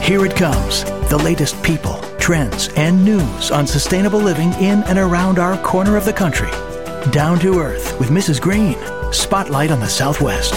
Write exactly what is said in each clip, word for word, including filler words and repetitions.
Here it comes, the latest people, trends, and news on sustainable living in and around our corner of the country. Down to Earth with Missus Green. Spotlight on the Southwest.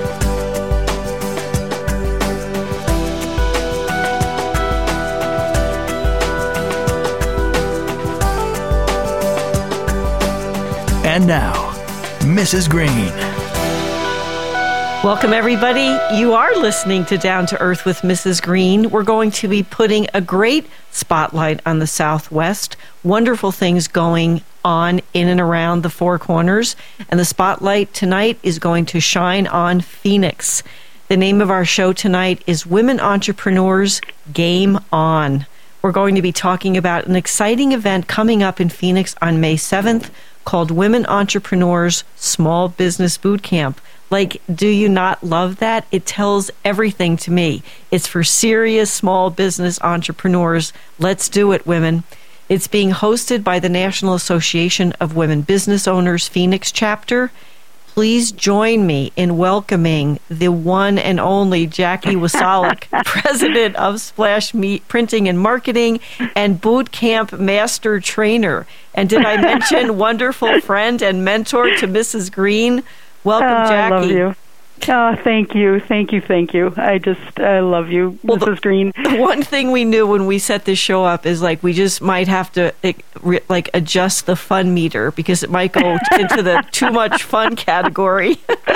And now, Missus Green. Welcome, everybody. You are listening to Down to Earth with Missus Green. We're going to be putting a great spotlight on the Southwest. Wonderful things going on in and around the Four Corners. And the spotlight tonight is going to shine on Phoenix. The name of our show tonight is Women Entrepreneurs Game On. We're going to be talking about an exciting event coming up in Phoenix on May seventh called Women Entrepreneurs Small Business Boot Camp. Like, do you not love that? It tells everything to me. It's for serious small business entrepreneurs. Let's do it, women. It's being hosted by the National Association of Women Business Owners Phoenix chapter. Please join me in welcoming the one and only Jackie Wasalik, president of Splash Meat Printing and Marketing and Boot Camp Master Trainer. And did I mention wonderful friend and mentor to Missus Green? Welcome, oh, Jackie. I love you. Oh, thank you, thank you, thank you. I just, I love you, well, Missus The, Green. The one thing we knew when we set this show up is like we just might have to like adjust the fun meter because it might go into the too much fun category.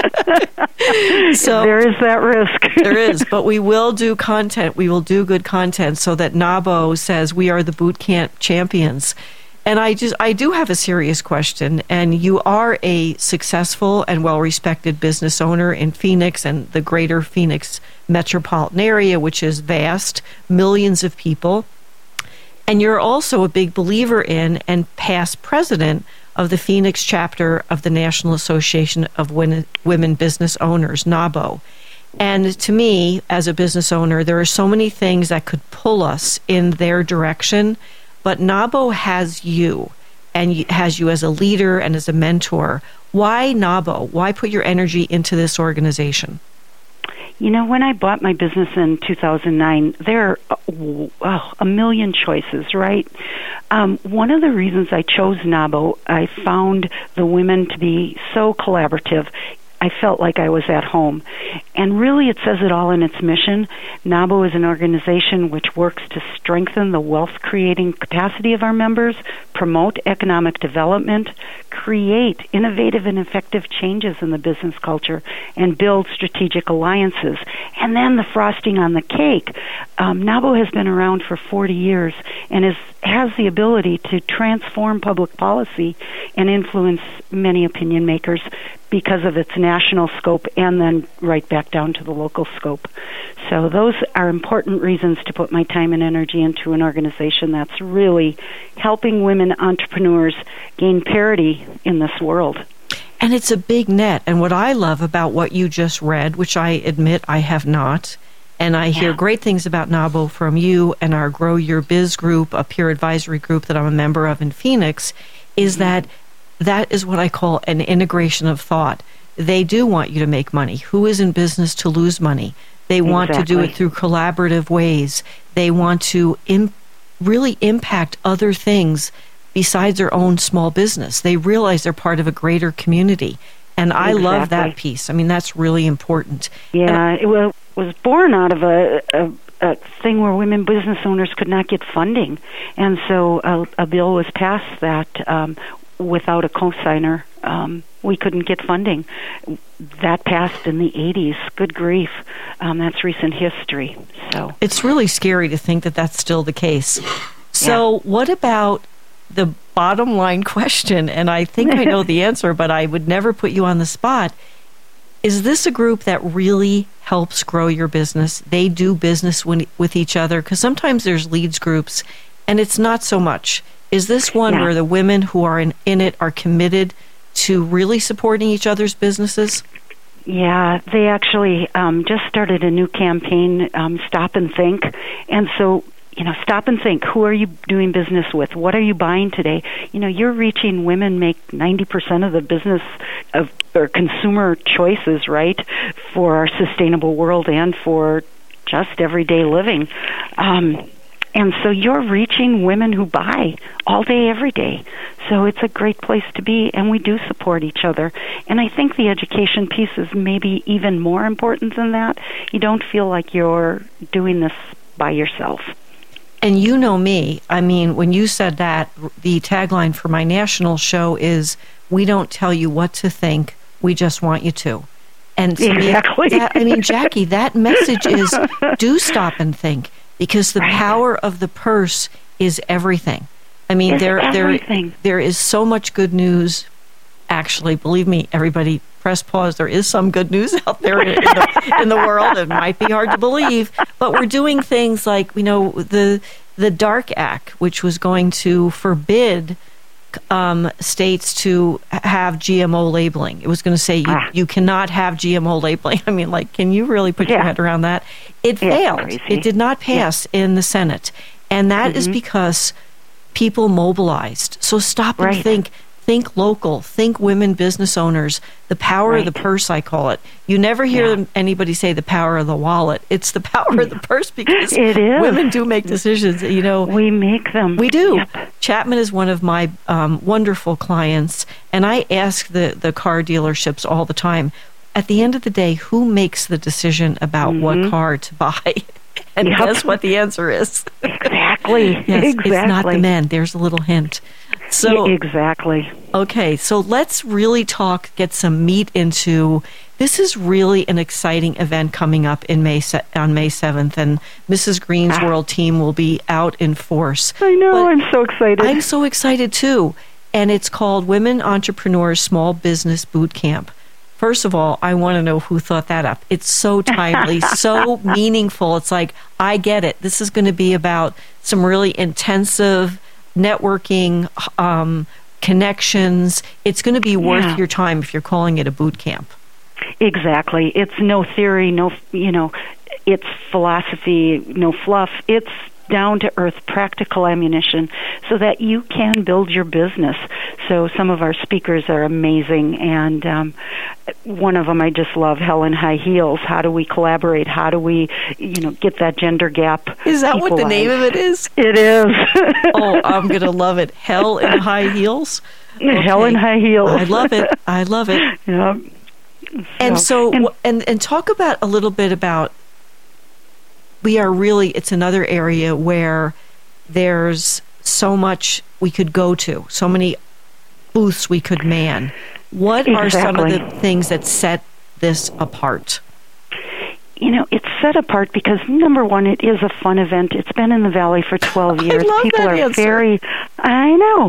So there is that risk. There is, but we will do content. We will do good content so that NABO says we are the boot camp champions. And I just, I do have a serious question, and you are a successful and well-respected business owner in Phoenix and the greater Phoenix metropolitan area, which is vast, millions of people. And you're also a big believer in and past president of the Phoenix chapter of the National Association of Women Business Owners, NABO. And to me, as a business owner, there are so many things that could pull us in their direction. But NABO has you, and has you as a leader and as a mentor. Why NABO? Why put your energy into this organization? You know, when I bought my business in two thousand nine, there are oh, a million choices, right? Um, one of the reasons I chose NABO, I found the women to be so collaborative. I felt like I was at home. And really it says it all in its mission. NABO is an organization which works to strengthen the wealth-creating capacity of our members, promote economic development, create innovative and effective changes in the business culture, and build strategic alliances. And then the frosting on the cake. Um, NABO has been around for forty years and is, has the ability to transform public policy and influence many opinion makers because of its national scope and then right back down to the local scope. So those are important reasons to put my time and energy into an organization that's really helping women entrepreneurs gain parity in this world. And it's a big net. And what I love about what you just read, which I admit I have not, and I hear yeah. great things about NABO from you and our Grow Your Biz group, a peer advisory group that I'm a member of in Phoenix, is mm-hmm. that that is what I call an integration of thought. They do want you to make money. Who is in business to lose money? They want exactly. to do it through collaborative ways. They want to im- really impact other things besides their own small business. They realize they're part of a greater community. And I exactly. love that piece. I mean, that's really important. Yeah, it was, was born out of a, a, a thing where women business owners could not get funding. And so a, a bill was passed that um, without a cosigner, um, we couldn't get funding. That passed in the eighties. Good grief. Um, that's recent history. So it's really scary to think that that's still the case. So yeah. What about the bottom line question? And I think I know the answer, but I would never put you on the spot. Is this a group that really helps grow your business? They do business when, with each other? Because sometimes there's leads groups, and it's not so much. Is this one yeah. where the women who are in, in it are committed to really supporting each other's businesses? Yeah, they actually um, just started a new campaign, um, Stop and Think. And so, you know, stop and think. Who are you doing business with? What are you buying today? You know, you're reaching women make ninety percent of the business of or consumer choices, right, for our sustainable world and for just everyday living. Um, and so you're reaching women who buy all day, every day. So it's a great place to be, and we do support each other. And I think the education piece is maybe even more important than that. You don't feel like you're doing this by yourself. And you know me. I mean, when you said that, the tagline for my national show is, "We don't tell you what to think, we just want you to." And to exactly. me, that, I mean, Jackie, that message is, do stop and think, because the right. power of the purse is everything. I mean, it's there, everything. there, there is so much good news. Actually, believe me, everybody, press pause. There is some good news out there in, in, the, in the world. It might be hard to believe, but we're doing things like, you know, the the DARK Act, which was going to forbid um, states to have G M O labeling. It was going to say you, ah. you cannot have G M O labeling. I mean, like, can you really put yeah. your head around that? It yeah, failed. crazy. It did not pass yeah. in the Senate, and that mm-hmm. is because people mobilized. So stop right. and think. Think local. Think women business owners. The power right. of the purse, I call it. You never hear yeah. anybody say the power of the wallet. It's the power of the purse, because it is. Women do make decisions. You know, we make them. We do. Yep. Chapman is one of my um, wonderful clients, and I ask the, the car dealerships all the time, at the end of the day, who makes the decision about mm-hmm. what car to buy? And yep. guess what the answer is? Exactly. Yes, exactly. It's not the men. There's a little hint. So exactly. Okay, so let's really talk, get some meat into, this is really an exciting event coming up in May on May seventh, and Missus Green's ah. World team will be out in force. I know, but I'm so excited. I'm so excited too, and it's called Women Entrepreneurs Small Business Boot Camp. First of all, I want to know who thought that up. It's so timely, so meaningful. It's like, I get it. This is going to be about some really intensive networking, um, connections. It's going to be worth yeah. your time if you're calling it a boot camp. Exactly. It's no theory, no, you know, it's philosophy, no fluff. It's down to earth practical ammunition so that you can build your business. So some of our speakers are amazing, and um, one of them I just love, Hell in High Heels. How do we collaborate? How do we, you know, get that gender gap? Is that equalized? What the name of it is? It is. Oh, I'm going to love it. Hell in High Heels? Okay. Hell in High Heels. I love it. I love it. Yep. And so, so, and, and, and talk about a little bit about, we are really, it's another area where there's so much we could go to, so many booths we could man. What exactly. are some of the things that set this apart? You know, it's set apart because, number one, it is a fun event. It's been in the Valley for twelve years. I love People that are answer. very, I know.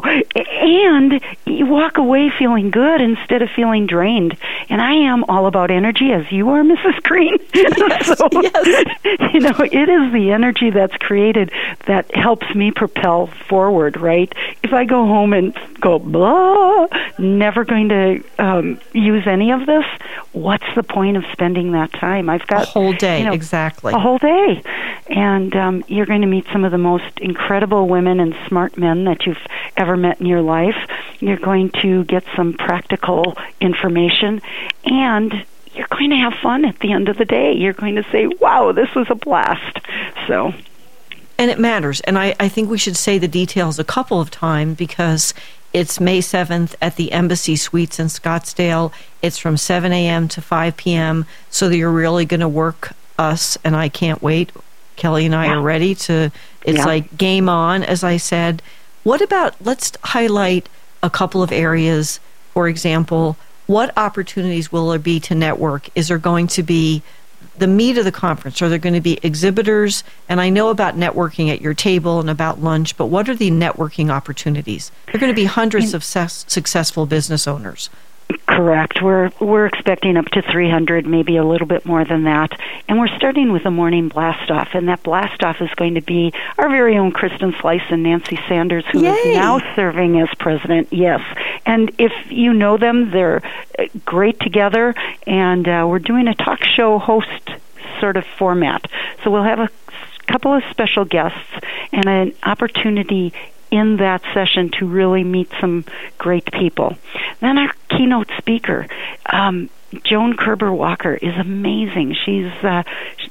And you walk away feeling good instead of feeling drained. And I am all about energy, as you are, Missus Green. Yes, so, yes. you know, it is the energy that's created that helps me propel forward, right? If I go home and go, blah, never going to um, use any of this, what's the point of spending that time? I've got a whole day, you know, exactly. A whole day. And um, you're going to meet some of the most incredible women and smart men that you've ever met in your life. You're going to get some practical information, and you're going to have fun at the end of the day. You're going to say, wow, this was a blast. So... And it matters. And I, I think we should say the details a couple of times, because it's May seventh at the Embassy Suites in Scottsdale. It's from seven a.m. to five p.m. So that you're really going to work us, and I can't wait. Kelly and I yeah. are ready to, it's yeah. like game on, as I said. What about, let's highlight a couple of areas. For example, what opportunities will there be to network? Is there going to be the meat of the conference? Are there going to be exhibitors? And I know about networking at your table and about lunch, but what are the networking opportunities? There are going to be hundreds of success, successful business owners. Correct. We're we're expecting up to three hundred, maybe a little bit more than that. And we're starting with a morning blast-off, and that blast-off is going to be our very own Kristen Slice and Nancy Sanders, who Yay. is now serving as president. Yes. And if you know them, they're great together, and uh, we're doing a talk show host sort of format. So we'll have a couple of special guests and an opportunity in that session to really meet some great people. Then our keynote speaker, um, Joan Kerber Walker, is amazing. She's uh,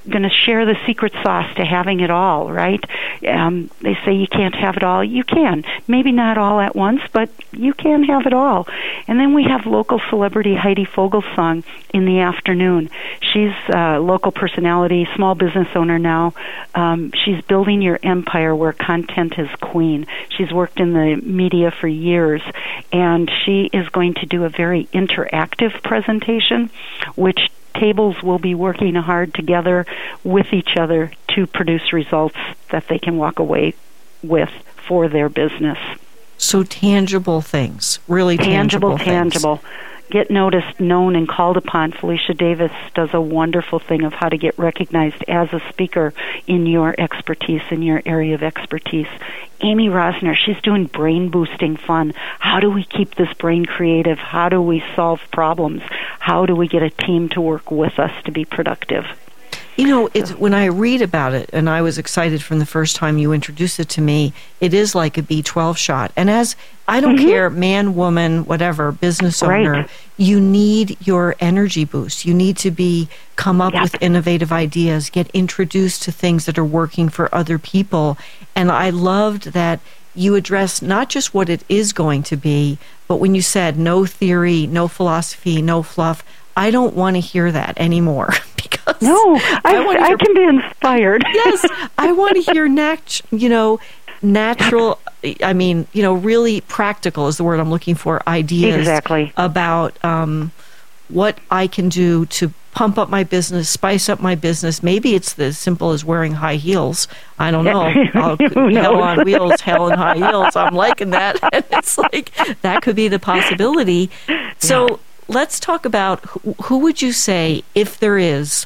going to share the secret sauce to having it all, right? Um, they say you can't have it all. You can. Maybe not all at once, but you can have it all. And then we have local celebrity Heidi Fogelsong in the afternoon. She's a local personality, small business owner now. Um, she's building your empire where content is queen. She's worked in the media for years, and she is going to do a very interactive presentation, which tables will be working hard together with each other to produce results that they can walk away with for their business. So tangible things, really tangible, tangible, tangible. Get noticed, known, and called upon. Felicia Davis does a wonderful thing of how to get recognized as a speaker in your expertise, in your area of expertise. Amy Rosner, she's doing brain-boosting fun. How do we keep this brain creative? How do we solve problems? How do we get a team to work with us to be productive? You know, it's when I read about it, and I was excited from the first time you introduced it to me, it is like a B twelve shot. And as, I don't mm-hmm. care, man, woman, whatever, business owner, right. you need your energy boost. You need to be, come up yep. with innovative ideas, get introduced to things that are working for other people. And I loved that you address not just what it is going to be, but when you said no theory, no philosophy, no fluff, I don't want to hear that anymore. Because no, I, I, I hear, can be inspired. Yes, I want to hear, nat- you know, natural, I mean, you know, really practical is the word I'm looking for, ideas exactly. about um, what I can do to pump up my business, spice up my business. Maybe it's as simple as wearing high heels. I don't know. I'll, hell on wheels, hell in high heels. I'm liking that. And it's like, that could be the possibility. So yeah. Let's talk about who, who would you say, if there is,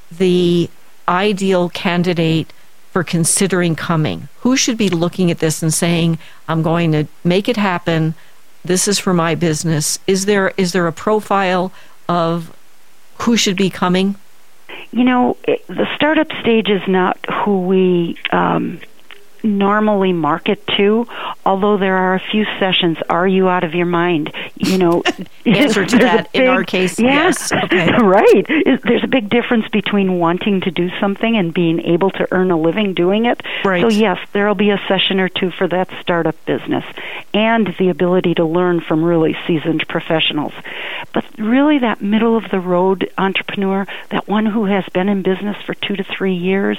the ideal candidate for considering coming? Who should be looking at this and saying, I'm going to make it happen. This is for my business. Is there is there a profile of who should be coming? You know, it, the startup stage is not who we um, normally market to, although there are a few sessions. Are you out of your mind? You know, answer to that big, in our case, yeah, yes. Okay. Right. There's a big difference between wanting to do something and being able to earn a living doing it. Right. So yes, there will be a session or two for that startup business and the ability to learn from really seasoned professionals. But really that middle of the road entrepreneur, that one who has been in business for two to three years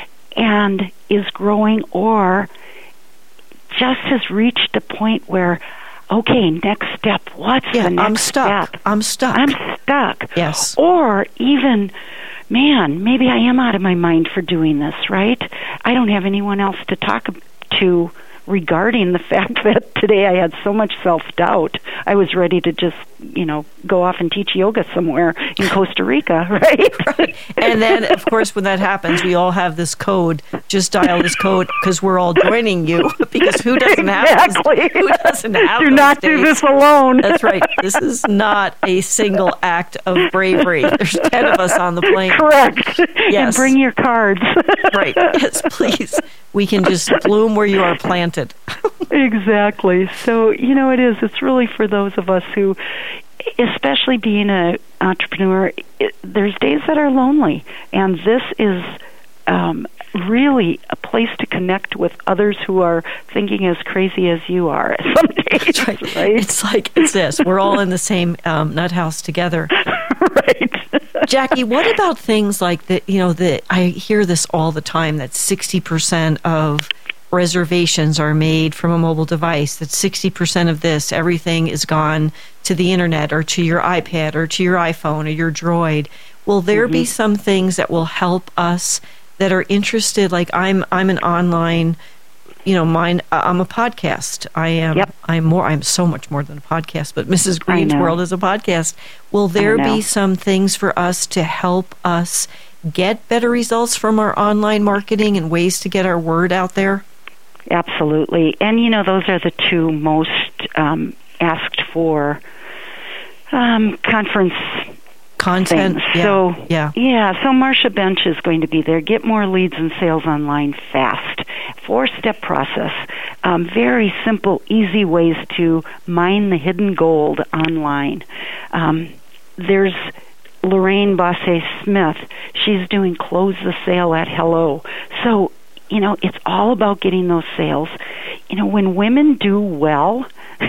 and is growing, or just has reached a point where, okay, next step, what's yeah, the next I'm stuck. step? I'm stuck. I'm stuck. Yes. Or even, man, maybe I am out of my mind for doing this, right? I don't have anyone else to talk to regarding the fact that today I had so much self-doubt. I was ready to just, you know, go off and teach yoga somewhere in Costa Rica, right? Right. And then, of course, when that happens, we all have this code. Just dial this code because we're all joining you. Because who doesn't have exactly. this? Who doesn't have Do not days? do this alone. That's right. This is not a single act of bravery. There's ten of us on the plane. Correct. Yes. And bring your cards. Right. Yes, please. We can just bloom where you are planted. Exactly. So, you know, it is. It's really for those of us who, especially being an entrepreneur, it, there's days that are lonely. And this is um, really a place to connect with others who are thinking as crazy as you are some days. That's right. Right? It's like, it's this. We're all in the same um, nut house together. Right. Jackie, what about things like the, you know, the, I hear this all the time, that sixty percent of reservations are made from a mobile device, that sixty percent of this, everything is gone to the internet or to your iPad or to your iPhone or your Droid. Will there mm-hmm. be some things that will help us that are interested? Like I'm, I'm an online, you know, mine, I'm a podcast. I am, yep. I'm more, I'm so much more than a podcast, but Missus Green's World is a podcast. Will there be some things for us to help us get better results from our online marketing and ways to get our word out there? Absolutely. And, you know, those are the two most um, asked for um, conference content. Things. Yeah. So, yeah. yeah, so Marcia Bench is going to be there. Get more leads and sales online fast. Four-step process. Um, very simple, easy ways to mine the hidden gold online. Um, there's Lorraine Bosse-Smith, she's doing Close the Sale at Hello. So, you know, it's all about getting those sales. You know, when women do well,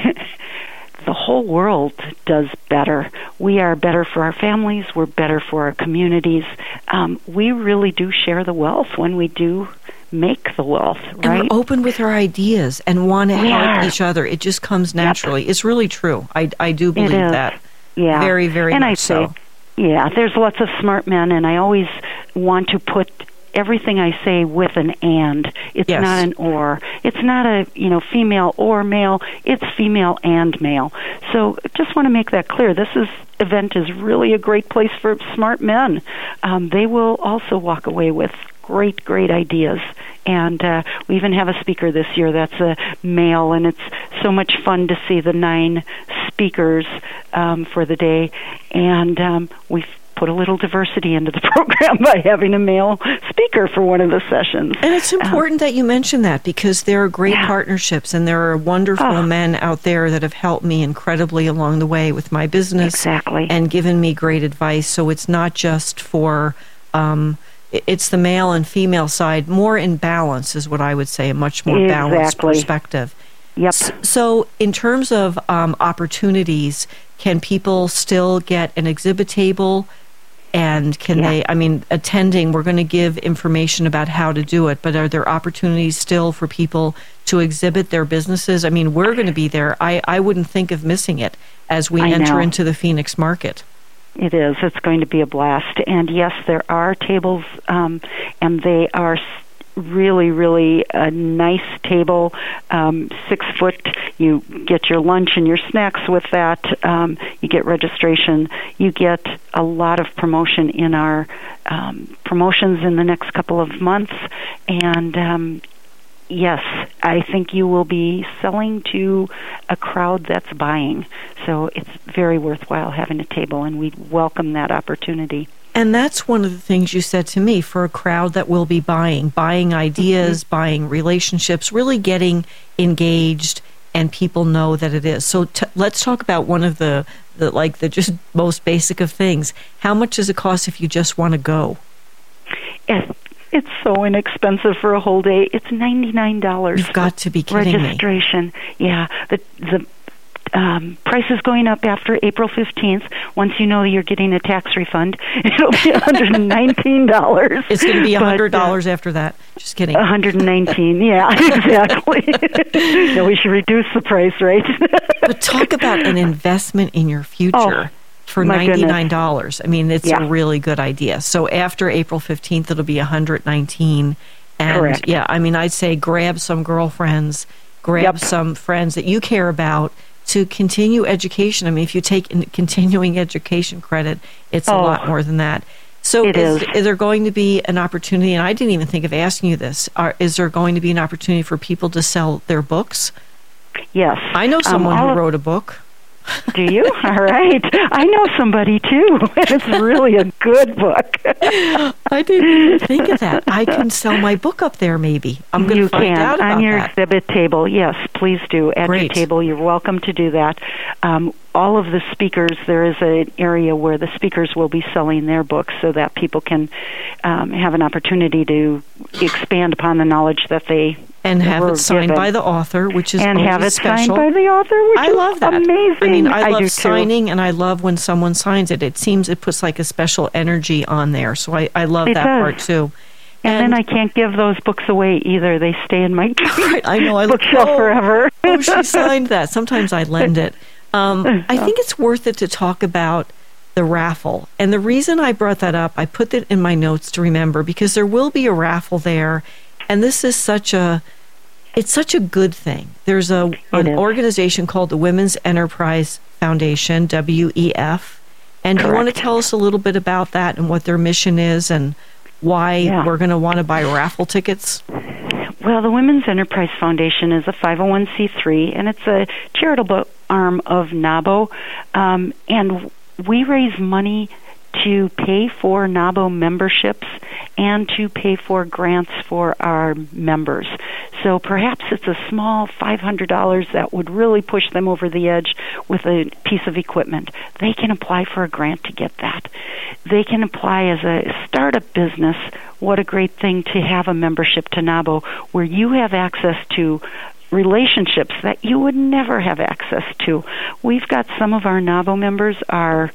the whole world does better. We are better for our families. We're better for our communities. Um, we really do share the wealth when we do make the wealth, right? And we're open with our ideas and want to We help are. each other. It just comes naturally. Yep. It's really true. I, I do believe is. that. Yeah. Very, very and much I so. say, yeah, there's lots of smart men, and I always want to put everything I say with an and. It's Yes. not an or. It's not a, you know, female or male. It's female and male. So just want to make that clear. This is event is really a great place for smart men. Um, they will also walk away with great, great ideas. And uh, we even have a speaker this year that's a male, and it's so much fun to see the nine speakers um, for the day. And um, we've put a little diversity into the program by having a male speaker for one of the sessions. And it's important um, that you mention that, because there are great yeah. partnerships, and there are wonderful oh. men out there that have helped me incredibly along the way with my business. Exactly. And given me great advice. So it's not just for, um, it's the male and female side, more in balance is what I would say, a much more exactly. balanced perspective. Yep. So in terms of um, opportunities, can people still get an exhibit table? And can yeah. they, I mean, attending, we're going to give information about how to do it, but are there opportunities still for people to exhibit their businesses? I mean, we're going to be there. I, I wouldn't think of missing it as we I enter know. into the Phoenix market. It is. It's going to be a blast. And yes, there are tables, um, and they are really, really a nice table, um, six foot. You get your lunch and your snacks with that. Um, you get registration. You get a lot of promotion in our um, promotions in the next couple of months. And um, yes, I think you will be selling to a crowd that's buying. So it's very worthwhile having a table, and we welcome that opportunity. And that's one of the things you said to me, for a crowd that will be buying, buying ideas, mm-hmm. buying relationships, really getting engaged, and people know that it is. So t- let's talk about one of the, the, like, the just most basic of things. How much does it cost if you just want to go? Yes. It's so inexpensive for a whole day. It's ninety-nine dollars. You've got to be kidding registration. me. Yeah. The, the Um, price is going up after April fifteenth. Once you know you're getting a tax refund, it'll be one hundred nineteen dollars. It's going to be one hundred dollars uh, after that. Just kidding. one hundred nineteen dollars, yeah, exactly. No, we should reduce the price, right? But talk about an investment in your future. Oh, for ninety-nine dollars. Goodness. I mean, it's yeah. a really good idea. So after April fifteenth, it'll be one hundred nineteen dollars. And correct. Yeah, I mean, I'd say grab some girlfriends, grab yep. some friends that you care about, to continue education. I mean, if you take in continuing education credit, it's oh, a lot more than that. So it is, is. is there going to be an opportunity, and I didn't even think of asking you this, are, is there going to be an opportunity for people to sell their books? Yes. I know someone um, who of, wrote a book. Do you? All right. I know somebody, too. It's really a good book. I didn't even think of that. I can sell my book up there, maybe. I'm going to find can. out about on your that. exhibit table. Yes, please do. At Great. your table, you're welcome to do that. Um, all of the speakers, there is an area where the speakers will be selling their books so that people can um, have an opportunity to expand upon the knowledge that they and have were it signed given. by the author, which is and always have it special. signed by the author, which I is love that. amazing. I mean, I, I love do signing, too. and I love when someone signs it. It seems it puts like a special energy on there. So I, I love it that does. part too. And, and then I can't give those books away either. They stay in my right, I know, I bookshelf oh, forever. Oh, she signed that. Sometimes I lend it. Um, I think it's worth it to talk about the raffle. And the reason I brought that up, I put it in my notes to remember, because there will be a raffle there. And this is such a, it's such a good thing. There's a an is. organization called the Women's Enterprise Foundation, W E F. And Correct. do you want to tell us a little bit about that and what their mission is and why yeah. we're going to want to buy raffle tickets? Well, the Women's Enterprise Foundation is a five oh one c three, and it's a charitable arm of NABO. Um, and we raise money to pay for NABO memberships and to pay for grants for our members. So perhaps it's a small five hundred dollars that would really push them over the edge with a piece of equipment. They can apply for a grant to get that. They can apply as a startup business. What a great thing to have a membership to NAWBO where you have access to relationships that you would never have access to. We've got some of our NAWBO members are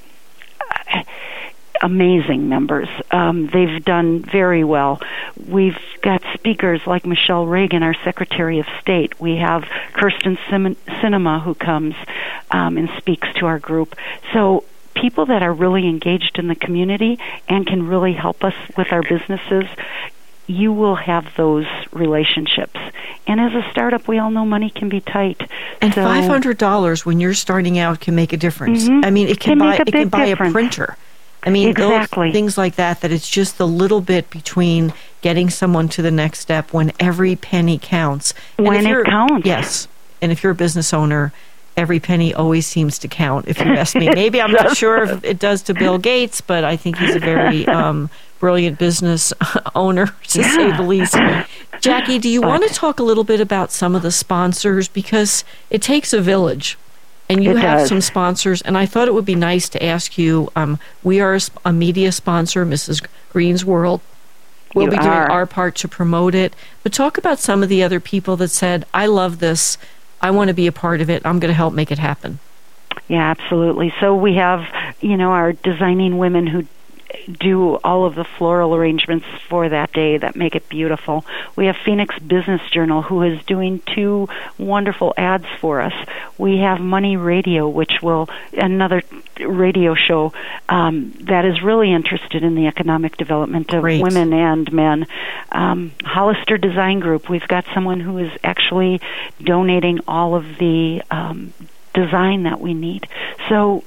amazing members. Um, they've done very well. We've got speakers like Michelle Reagan, our Secretary of State. We have Kirsten Sim- Sinema who comes um, and speaks to our group. So people that are really engaged in the community and can really help us with our businesses, you will have those relationships. And as a startup, we all know money can be tight. And so, five hundred dollars when you're starting out can make a difference. Mm-hmm. I mean, it can, can buy make a it can big buy difference. a printer. I mean, exactly. those things like that, that it's just the little bit between getting someone to the next step when every penny counts. And When if it counts. Yes. And if you're a business owner, every penny always seems to count, if you ask me. Maybe I'm not sure if it does to Bill Gates, but I think he's a very um, brilliant business owner, to yeah. say the least. Jackie, do you but, want to talk a little bit about some of the sponsors? Because it takes a village. And you it have does. some sponsors, and I thought it would be nice to ask you, um, we are a, a media sponsor, Missus Green's World. We'll You be doing are. our part to promote it. But talk about some of the other people that said, I love this, I want to be a part of it, I'm going to help make it happen. Yeah, absolutely. So we have, you know, our designing women who do all of the floral arrangements for that day that make it beautiful. We have Phoenix Business Journal, who is doing two wonderful ads for us. We have Money Radio, which will, another radio show um, that is really interested in the economic development of Great. women and men. Um, Hollister Design Group, we've got someone who is actually donating all of the um, design that we need. So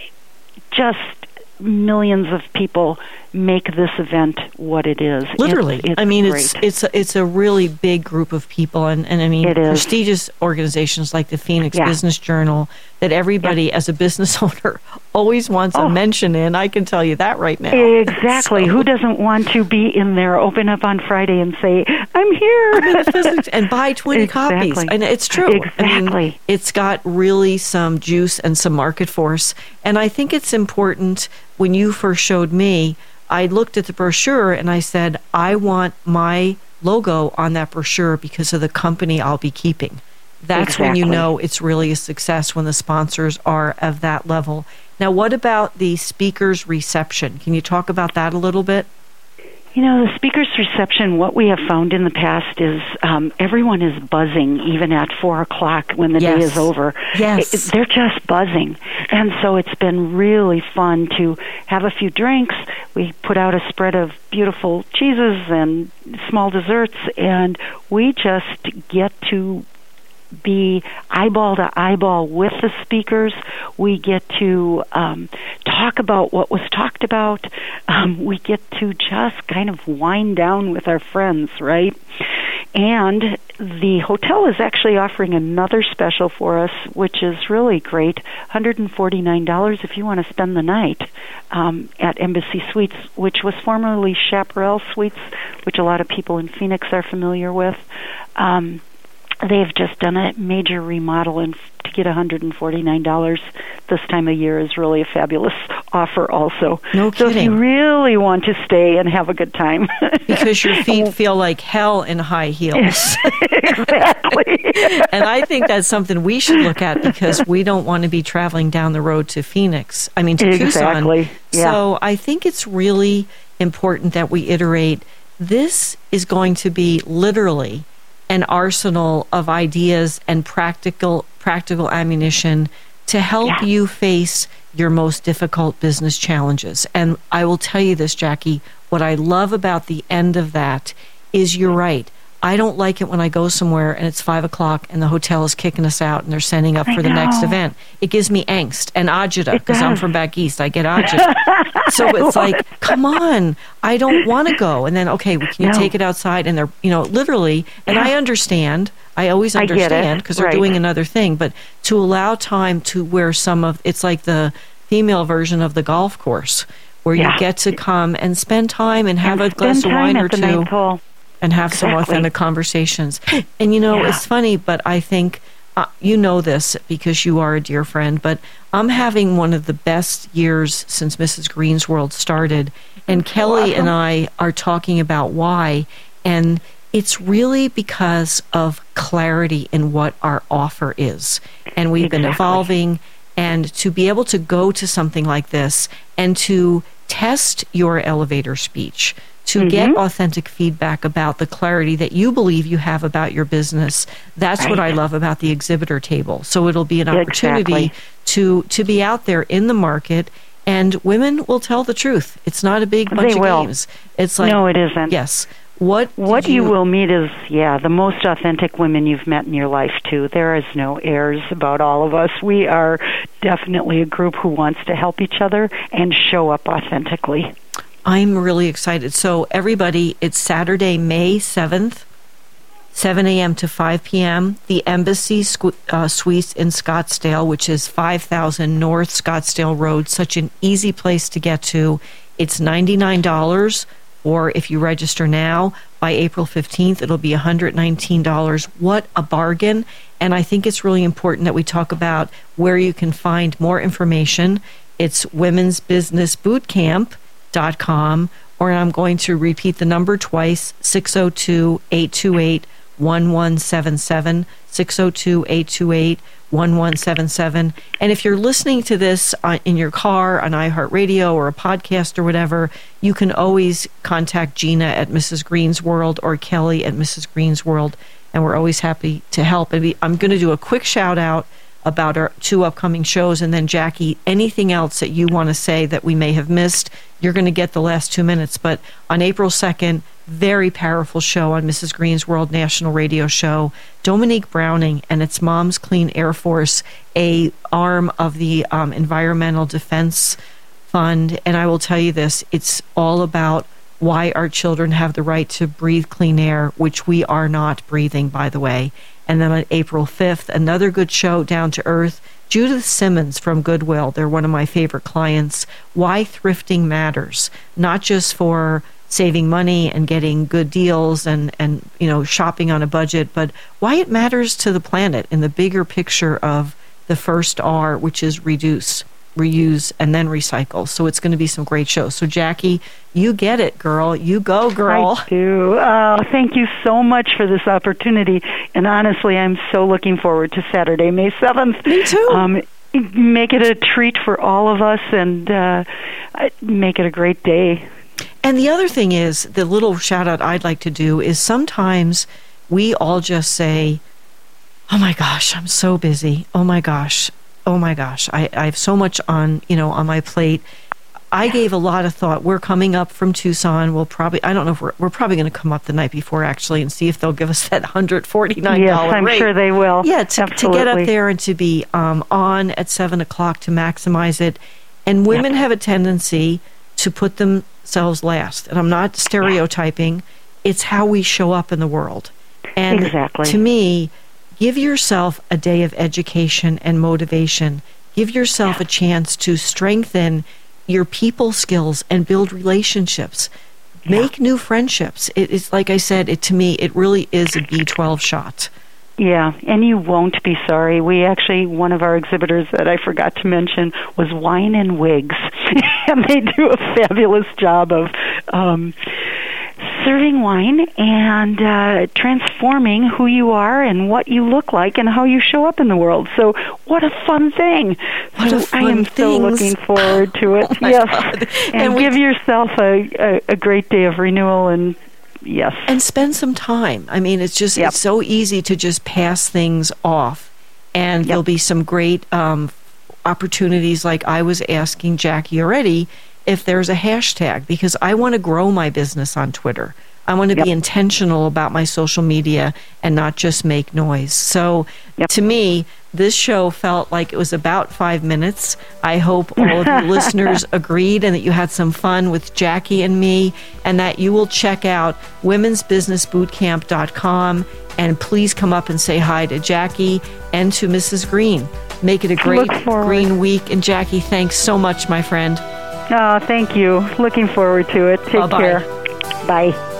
just millions of people make this event what it is. Literally. It's, it's I mean, great. it's it's a, it's a really big group of people, and, and I mean, It is. prestigious organizations like the Phoenix Yeah. Business Journal that everybody, as a business owner, always wants Oh. a mention in. I can tell you that right now. Exactly. So- Who doesn't want to be in there, open up on Friday and say, I'm here? I'm in the physics, and buy twenty Exactly. copies. And it's true. I Exactly. mean, it's got really some juice and some market force. And I think it's important, when you first showed me, I looked at the brochure and I said, I want my logo on that brochure because of the company I'll be keeping. That's when you Exactly. know it's really a success, when the sponsors are of that level. Now, what about the speaker's reception? Can you talk about that a little bit? You know, the speaker's reception, what we have found in the past is um, everyone is buzzing even at four o'clock when the Yes. day is over. Yes. It- they're just buzzing. And so it's been really fun to have a few drinks. We put out a spread of beautiful cheeses and small desserts, and we just get to be eyeball to eyeball with the speakers. We get to um, talk about what was talked about. Um, we get to just kind of wind down with our friends, right? And the hotel is actually offering another special for us, which is really great, one hundred forty-nine dollars if you want to spend the night um, at Embassy Suites, which was formerly Chaparral Suites, which a lot of people in Phoenix are familiar with. Um, They've just done a major remodel, and to get one hundred forty-nine dollars this time of year is really a fabulous offer also. No So if kidding. you really want to stay and have a good time. Because your feet feel like hell in high heels. Exactly. And I think that's something we should look at, because we don't want to be traveling down the road to Phoenix. I mean, to Exactly. Tucson. Yeah. So I think it's really important that we iterate. This is going to be literally an arsenal of ideas and practical practical ammunition to help Yeah. you face your most difficult business challenges. And I will tell you this, Jackie, what I love about the end of that is you're right. I don't like it when I go somewhere and it's five o'clock and the hotel is kicking us out and they're sending up I for the next know. event. It gives me angst and agita, It because I'm does. from back east. I get agita. So it's like, come on, I don't want to go. And then, okay, well, can you No. take it outside? And they're, you know, literally, and Yeah. I understand. I always I get it. understand because they're Right. doing another thing. But to allow time to where some of, it's like the female version of the golf course, where yeah. you get to come and spend time and have and a glass of wine or at the two Ninth Hole. and have exactly. some authentic conversations. And, you know, yeah. it's funny, but I think uh, you know this because you are a dear friend, but I'm having one of the best years since Missus Green's World started. And That's Kelly so awesome. and I are talking about why. And it's really because of clarity in what our offer is. And we've exactly. been evolving. And to be able to go to something like this and to test your elevator speech, to mm-hmm. get authentic feedback about the clarity that you believe you have about your business, that's right. what I love about the exhibitor table. So it'll be an opportunity exactly. to, to be out there in the market, and women will tell the truth. It's not a big bunch they of will. games. It's like, no, it isn't. Yes. What what you, you will meet is, yeah, the most authentic women you've met in your life, too. There is no airs about all of us. We are definitely a group who wants to help each other and show up authentically. I'm really excited. So everybody, it's Saturday, May seventh, seven a.m. to five p.m., the Embassy Squ- uh, Suites in Scottsdale, which is five thousand North Scottsdale Road, such an easy place to get to. It's ninety-nine dollars. Or if you register now, by April fifteenth, it'll be one hundred nineteen dollars. What a bargain. And I think it's really important that we talk about where you can find more information. It's women's business bootcamp dot com, or I'm going to repeat the number twice, six oh two, eight two eight, one one seven seven, six oh two, eight two eight, one one seven seven. And if you're listening to this on, in your car, on iHeartRadio or a podcast or whatever, you can always contact Gina at Missus Green's World or Kelly at Missus Green's World, and we're always happy to help. And we, I'm going to do a quick shout out about our two upcoming shows, and then Jackie, anything else that you want to say that we may have missed, you're going to get the last two minutes. But on April second, very powerful show on Missus Green's World National Radio Show. Dominique Browning and its Mom's Clean Air Force, a arm of the um, Environmental Defense Fund. And I will tell you this, it's all about why our children have the right to breathe clean air, which we are not breathing, by the way. And then on April fifth, another good show, Down to Earth. Judith Simmons from Goodwill, they're one of my favorite clients. Why thrifting matters, not just for saving money and getting good deals and, and you know shopping on a budget, but why it matters to the planet in the bigger picture of the first R, which is reduce, reuse, and then recycle. So it's going to be some great shows. So Jackie, you get it, girl. You go, girl. I do. Oh, thank you so much for this opportunity. And honestly, I'm so looking forward to Saturday, May seventh. Me too. Um, make it a treat for all of us, and uh, make it a great day. And the other thing is, the little shout out I'd like to do is sometimes we all just say, oh my gosh, I'm so busy. Oh my gosh. Oh my gosh. I, I have so much on, you know, on my plate. I gave a lot of thought. We're coming up from Tucson. We'll probably, I don't know if we're, we're probably going to come up the night before actually and see if they'll give us that one hundred forty-nine dollars yes, I'm rate. sure they will. Yeah, to, to get up there and to be um, on at seven o'clock to maximize it. And women yep. have a tendency to put themselves last. And I'm not stereotyping. It's how we show up in the world. And exactly. to me, give yourself a day of education and motivation. Give yourself a chance to strengthen your people skills and build relationships. Yeah. Make new friendships. It is, like I said, it to me, it really is a B twelve shot. Yeah, and you won't be sorry. We actually, one of our exhibitors that I forgot to mention was Wine and Wigs. And they do a fabulous job of um, serving wine and uh, transforming who you are and what you look like and how you show up in the world. So what a fun thing. What so a fun I am things. so looking forward to it. Oh yes. God. And, and give yourself a, a, a great day of renewal and yes. And spend some time. I mean, it's just, yep. it's so easy to just pass things off. And yep. there'll be some great um, opportunities, like I was asking Jackie already, if there's a hashtag, because I want to grow my business on Twitter. I want to yep. be intentional about my social media and not just make noise. So yep. to me, this show felt like it was about five minutes. I hope all of you listeners agreed and that you had some fun with Jackie and me, and that you will check out women's business bootcamp dot com, and please come up and say hi to Jackie and to Missus Green. Make it a great green week. And Jackie, thanks so much, my friend. Oh, thank you. Looking forward to it. Take Bye-bye. care. Bye.